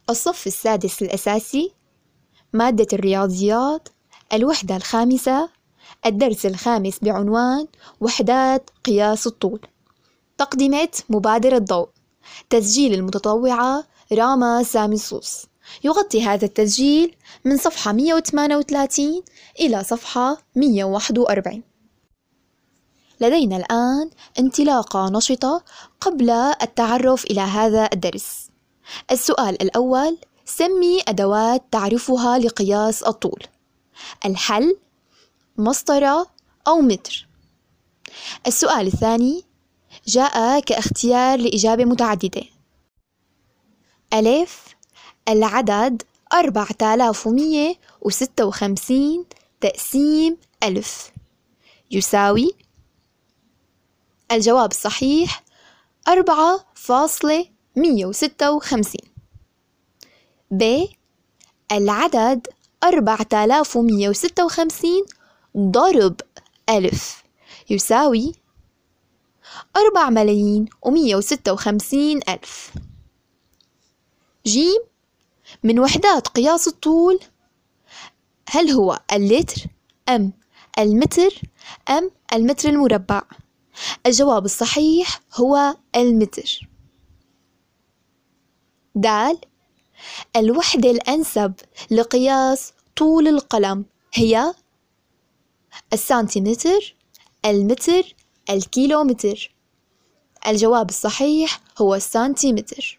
الصف السادس الأساسي، مادة الرياضيات، الوحدة الخامسة، الدرس الخامس بعنوان وحدات قياس الطول. تقدمة مبادرة ضوء، تسجيل المتطوعة راما سامي صوص. يغطي هذا التسجيل من صفحة 138 إلى صفحة 141. لدينا الآن انطلاقة نشطة قبل التعرف إلى هذا الدرس. السؤال الأول: سمي أدوات تعرفها لقياس الطول. الحل: مسطرة أو متر. السؤال الثاني جاء كاختيار لإجابة متعددة. ألف: العدد 4156 تقسيم 1000 يساوي. الجواب الصحيح 4.156. ب: العدد 4156 ضرب 1000 يساوي 4,156,000. جيم: من وحدات قياس الطول، هل هو اللتر أم المتر أم المتر المربع؟ الجواب الصحيح هو المتر. د: الوحدة الأنسب لقياس طول القلم هي السنتيمتر، المتر، الكيلومتر. الجواب الصحيح هو السنتيمتر.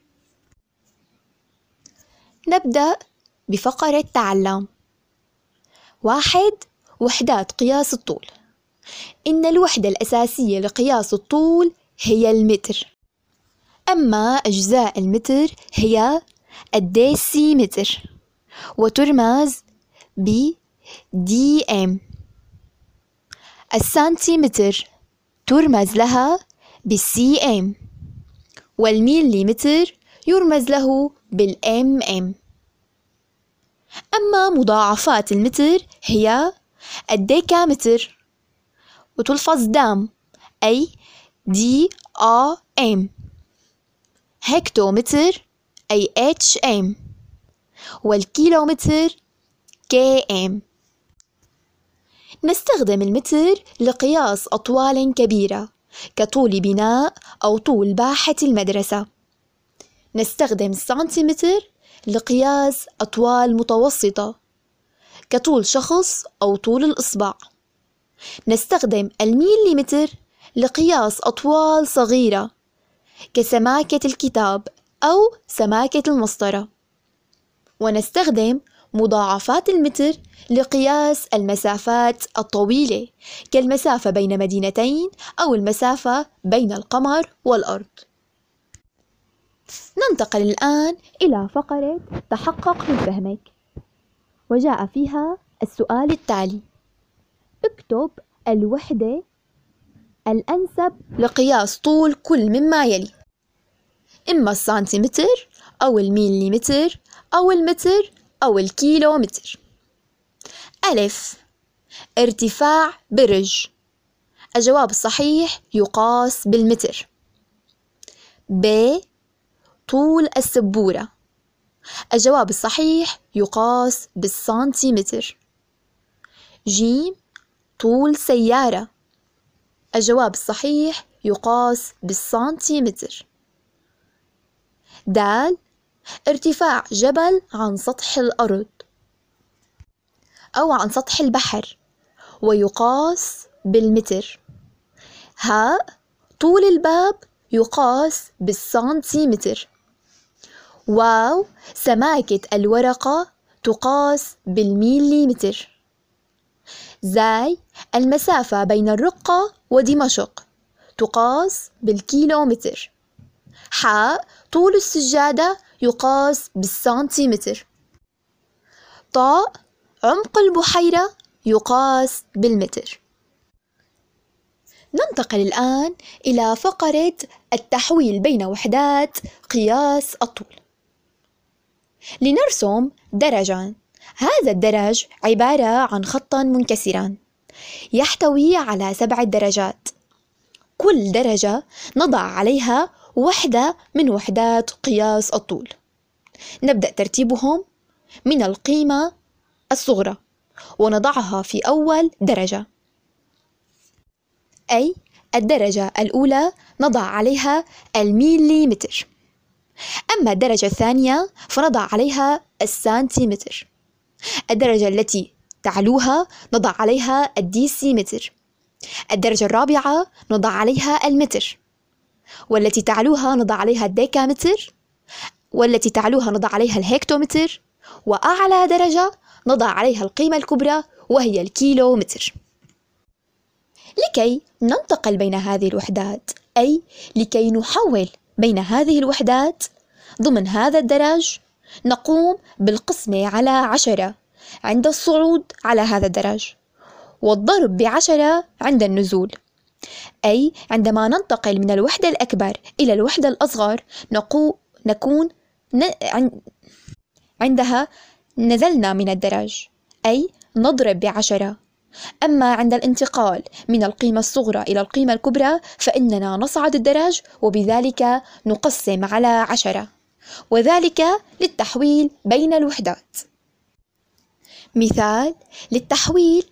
نبدأ بفقرة تعلم. 1. وحدات قياس الطول. إن الوحدة الأساسية لقياس الطول هي المتر، أما أجزاء المتر هي الديسيمتر وترمز ب DM. السنتيمتر ترمز لها بالCM، والميليمتر يرمز له بالMM. أما مضاعفات المتر هي الديكامتر وتلفظ دام أي DAM، هكتومتر أي HM، والكيلومتر KM. نستخدم المتر لقياس أطوال كبيرة كطول بناء أو طول باحة المدرسة. نستخدم السنتيمتر لقياس أطوال متوسطة كطول شخص أو طول الإصبع. نستخدم الميليمتر لقياس أطوال صغيرة كسماكة الكتاب أو سماكة المسطرة. ونستخدم مضاعفات المتر لقياس المسافات الطويلة كالمسافة بين مدينتين أو المسافة بين القمر والأرض. ننتقل الآن إلى فقرة تحقق من فهمك، وجاء فيها السؤال التالي: اكتب الوحدة الأنسب لقياس طول كل مما يلي، إما السنتيمتر أو الميليمتر أو المتر أو الكيلومتر. ألف: ارتفاع برج. الجواب الصحيح يقاس بالمتر. ب: طول السبورة. الجواب الصحيح يقاس بالسنتيمتر. جيم: طول سيارة. الجواب الصحيح يقاس بالسنتيمتر. د: ارتفاع جبل عن سطح الأرض أو عن سطح البحر ويقاس بالمتر. ه: طول الباب يقاس بالسنتيمتر. واو: سماكة الورقة تقاس بالميليمتر. زاي: المسافة بين الرقة ودمشق تقاس بالكيلومتر. حاء: طول السجادة يقاس بالسنتيمتر. طاء: عمق البحيرة يقاس بالمتر. ننتقل الآن إلى فقرة التحويل بين وحدات قياس الطول. لنرسم درجاً. هذا الدرج عبارة عن خط منكسرا يحتوي على 7 درجات. كل درجة نضع عليها وحدة من وحدات قياس الطول. نبدأ ترتيبهم من القيمة الصغرى ونضعها في أول درجة، أي الدرجة الأولى نضع عليها الميليمتر، أما الدرجة الثانية فنضع عليها السنتيمتر، الدرجة التي تعلوها نضع عليها الديسيمتر، الدرجة الرابعة نضع عليها المتر، والتي تعلوها نضع عليها الديكامتر، والتي تعلوها نضع عليها الهكتومتر، وأعلى درجة نضع عليها القيمة الكبرى وهي الكيلومتر. لكي ننتقل بين هذه الوحدات، أي لكي نحول بين هذه الوحدات ضمن هذا الدرج، نقوم بالقسمة على 10 عند الصعود على هذا الدرج، والضرب ب10 عند النزول، أي عندما ننتقل من الوحدة الأكبر إلى الوحدة الأصغر نكون عندها نزلنا من الدرج، أي نضرب ب10. أما عند الانتقال من القيمة الصغرى إلى القيمة الكبرى فإننا نصعد الدرج وبذلك نقسم على 10، وذلك للتحويل بين الوحدات. مثال للتحويل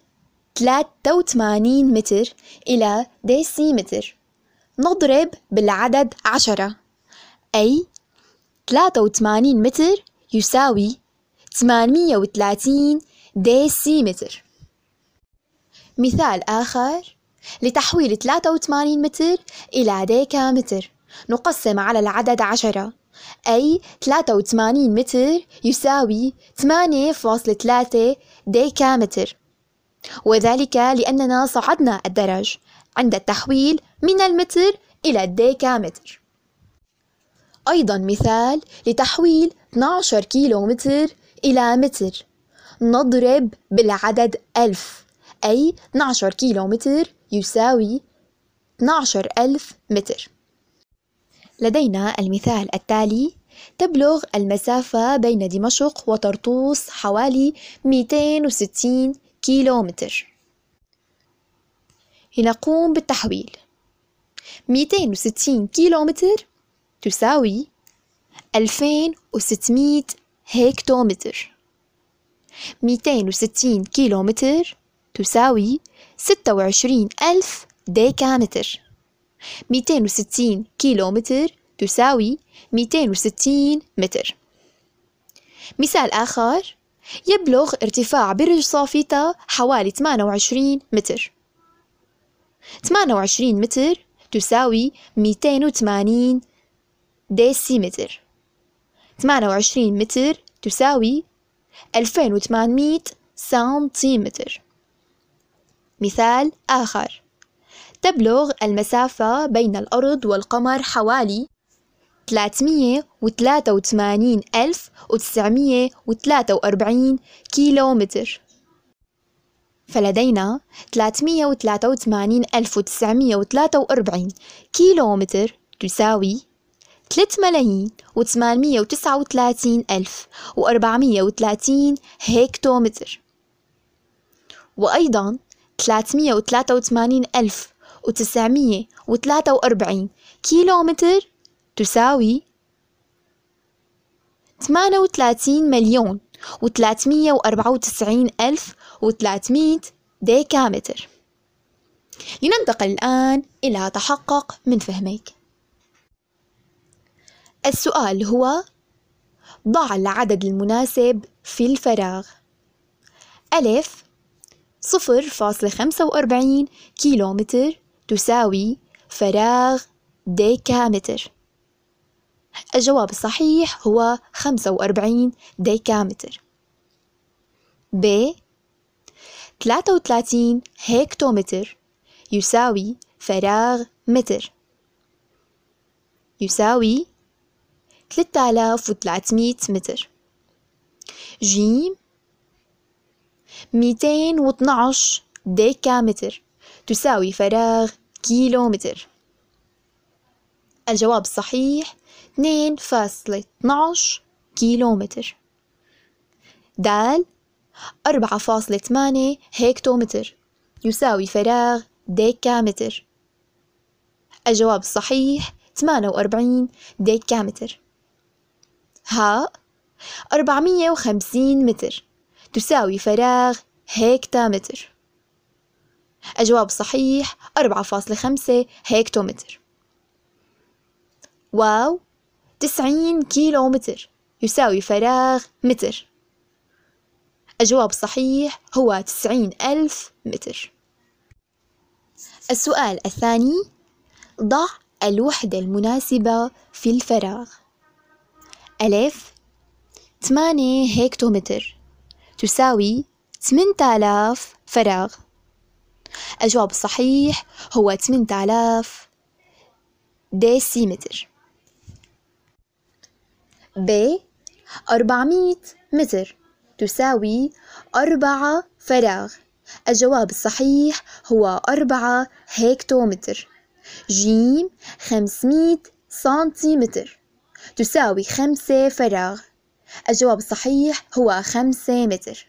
83 متر إلى ديسيمتر، نضرب بالعدد 10، أي 83 متر يساوي 830 ديسيمتر. مثال آخر لتحويل 83 متر إلى ديكامتر، نقسم على العدد 10، أي 83 متر يساوي 8.3 ديكامتر، وذلك لأننا صعدنا الدرج عند التحويل من المتر إلى الديكامتر. أيضا مثال لتحويل 12 كيلومتر إلى متر، نضرب بالعدد 1000، أي 12 كيلومتر يساوي 12,000 متر. لدينا المثال التالي: تبلغ المسافة بين دمشق وطرطوس حوالي 260 كيلومتر. لنقوم بالتحويل. 260 كيلومتر تساوي 2600 هكتومتر. 260 كيلومتر تساوي 26,000 ديكامتر. 260 كيلومتر تساوي 260 متر. مثال آخر: يبلغ ارتفاع برج صافيتا حوالي 28 متر. 28 متر تساوي 280 ديسيمتر. 28 متر تساوي 2800 سنتيمتر. مثال آخر: تبلغ المسافة بين الأرض والقمر حوالي 383,943 كيلومتر. فلدينا 383,943 كيلومتر تساوي 3,839,430 هكتومتر، وأيضا 383,943 كيلومتر تساوي 38,394,300 ديكامتر. لننتقل الآن إلى تحقق من فهمك. السؤال هو: ضع العدد المناسب في الفراغ. ألف: 0.45 كيلومتر تساوي فراغ ديكامتر. الجواب الصحيح هو 45 ديكامتر. ب: 33 هكتومتر يساوي فراغ متر، يساوي 3300 متر. ج: 212 ديكامتر تساوي فراغ كيلومتر. الجواب الصحيح 2.12 كيلومتر. د: 4.8 هكتومتر يساوي فراغ ديكامتر. الجواب الصحيح 48 ديكامتر. ه: 450 متر تساوي فراغ هكتامتر. الجواب الصحيح 4.5 هكتومتر. واو، 90 كيلومتر يساوي فراغ متر. الجواب الصحيح هو 90,000 متر. السؤال الثاني، ضع الوحدة المناسبة في الفراغ. ألف، 8 هكتومتر تساوي 8000 فراغ. الجواب الصحيح هو 8000 ديسيمتر. ب، 400 متر تساوي 4 فراغ. الجواب الصحيح هو 4 هكتومتر. جيم، 500 سنتيمتر تساوي 5 فراغ. الجواب الصحيح هو 5 متر.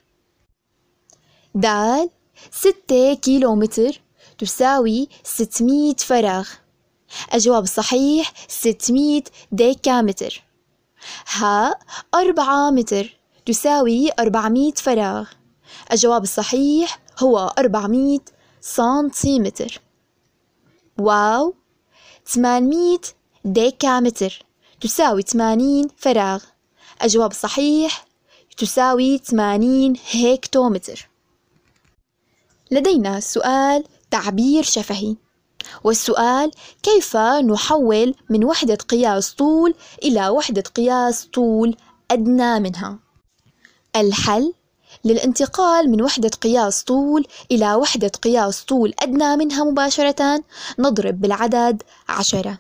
دال، 6 كيلومتر تساوي 600 فراغ. الجواب الصحيح 600 ديكامتر. ها، 4 متر تساوي 400 فراغ. الجواب الصحيح هو 400 سنتيمتر. واو، 800 ديكامتر تساوي 80 فراغ. الجواب الصحيح تساوي 80 هكتومتر. لدينا سؤال تعبير شفهي، والسؤال: كيف نحول من وحدة قياس طول إلى وحدة قياس طول أدنى منها؟ الحل: للانتقال من وحدة قياس طول إلى وحدة قياس طول أدنى منها مباشرة نضرب بالعدد 10.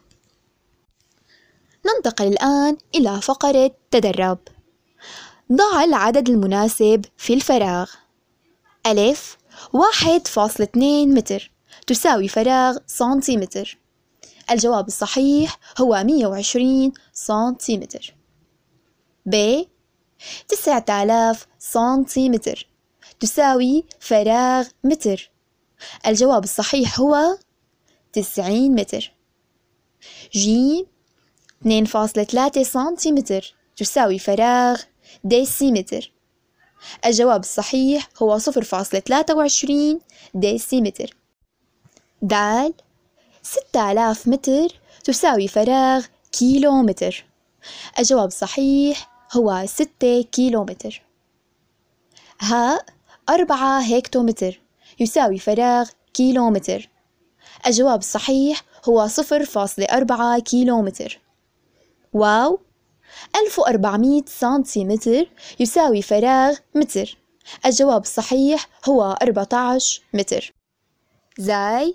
ننتقل الآن إلى فقرة تدرب. ضع العدد المناسب في الفراغ. ألف، 1.2 متر تساوي فراغ سنتيمتر. الجواب الصحيح هو 120 سنتيمتر. ب، 9000 سنتيمتر تساوي فراغ متر. الجواب الصحيح هو 90 متر. جيم، 2.3 سنتيمتر تساوي فراغ ديسيمتر. الجواب الصحيح هو 0.23 ديسيمتر. دال، 6000 متر تساوي فراغ كيلومتر. الجواب الصحيح هو 6 كيلومتر. ها، 4 هكتومتر يساوي فراغ كيلومتر. الجواب الصحيح هو 0.4 كيلومتر. واو، 1400 سنتيمتر يساوي فراغ متر. الجواب الصحيح هو 14 متر. زاي،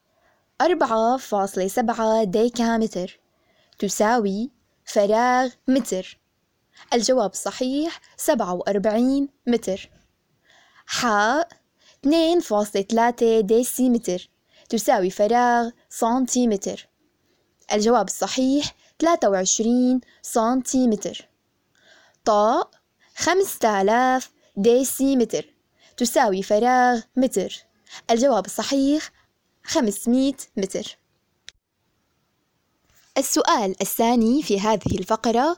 4.7 ديكامتر تساوي فراغ متر. الجواب الصحيح 47 متر. حاء، 2.3 ديسيمتر تساوي فراغ سنتيمتر. الجواب الصحيح 23 سنتيمتر. طاء، 5000 ديسيمتر تساوي فراغ متر. الجواب الصحيح 500 متر. السؤال الثاني في هذه الفقرة: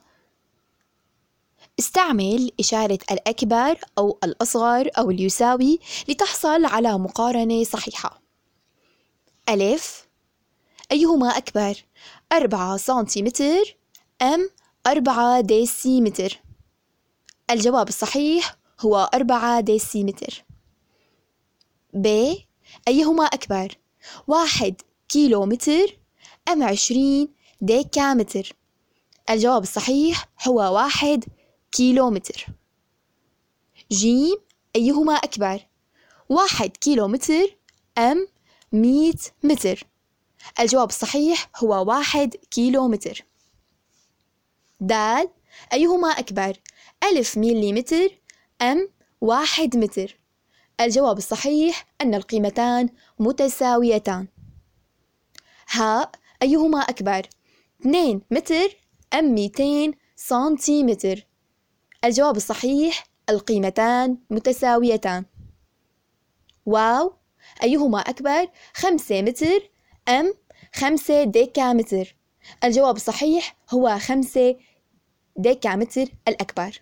استعمل إشارة الأكبر أو الأصغر أو اليساوي لتحصل على مقارنة صحيحة. ألف، أيهما أكبر، 4 سنتيمتر أم 4 ديسيمتر؟ الجواب الصحيح هو 4 ديسيمتر. ب، أيهما أكبر، 1 كيلومتر أم 20 ديكامتر؟ الجواب الصحيح هو 1 كيلومتر. جيم، أيهما أكبر، 1 كيلومتر أم 100 متر؟ الجواب الصحيح هو 1 كيلومتر. دال، أيهما أكبر، 1000 مليمتر أم 1 متر؟ الجواب الصحيح أن القيمتان متساويتان. هاء، أيهما أكبر، 2 متر أم 200 سنتيمتر؟ الجواب الصحيح القيمتان متساويتان. واو، أيهما أكبر، 5 متر أم 5 ديكامتر؟ الجواب الصحيح هو 5 ديكامتر الأكبر.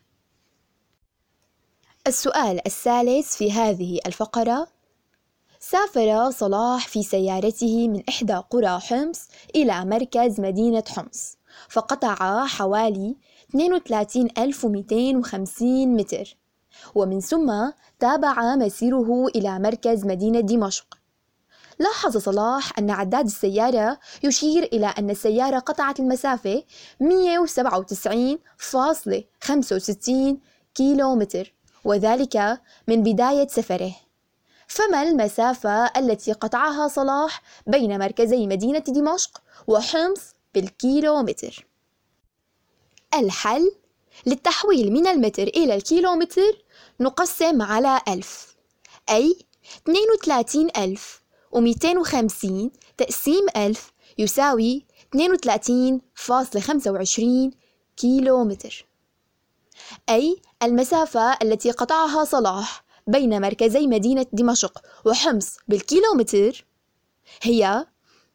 السؤال الثالث في هذه الفقرة: سافر صلاح في سيارته من إحدى قرى حمص إلى مركز مدينة حمص، فقطع حوالي 32,250 متر، ومن ثم تابع مسيره إلى مركز مدينة دمشق. لاحظ صلاح أن عداد السيارة يشير إلى أن السيارة قطعت المسافة 197.65 كيلومتر، وذلك من بداية سفره. فما المسافة التي قطعها صلاح بين مركزي مدينة دمشق وحمص بالكيلومتر؟ الحل: للتحويل من المتر إلى الكيلومتر نقسم على 1000، أي 32,250 تقسيم 1000 يساوي 32.25 كيلومتر، أي المسافة التي قطعها صلاح بين مركزي مدينة دمشق وحمص بالكيلومتر هي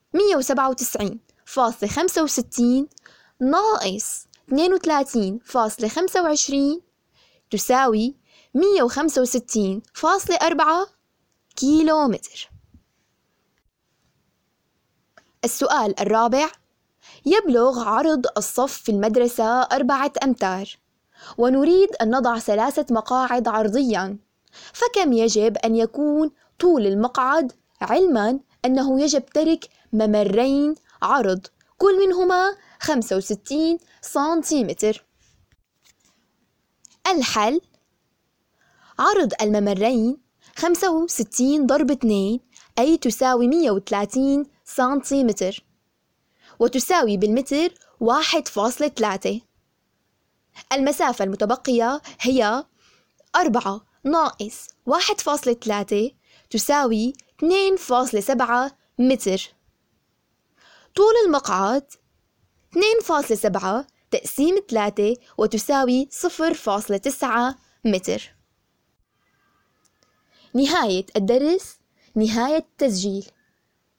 197.65 ناقص 32.25 تساوي 165.4 كيلومتر. السؤال الرابع: يبلغ عرض الصف في المدرسة 4 أمتار، ونريد أن نضع 3 مقاعد عرضياً، فكم يجب أن يكون طول المقعد، علماً أنه يجب ترك ممرين عرض كل منهما 65 سنتيمتر؟ الحل: عرض الممرين 65 ضرب 2 أي تساوي 130 سنتيمتر، وتساوي بالمتر 1.3. المسافة المتبقية هي 4 ناقص 1.3 تساوي 2.7 متر. طول المقعد 2.7 تقسيم 3 وتساوي 0.9 متر. نهاية الدرس، نهاية التسجيل.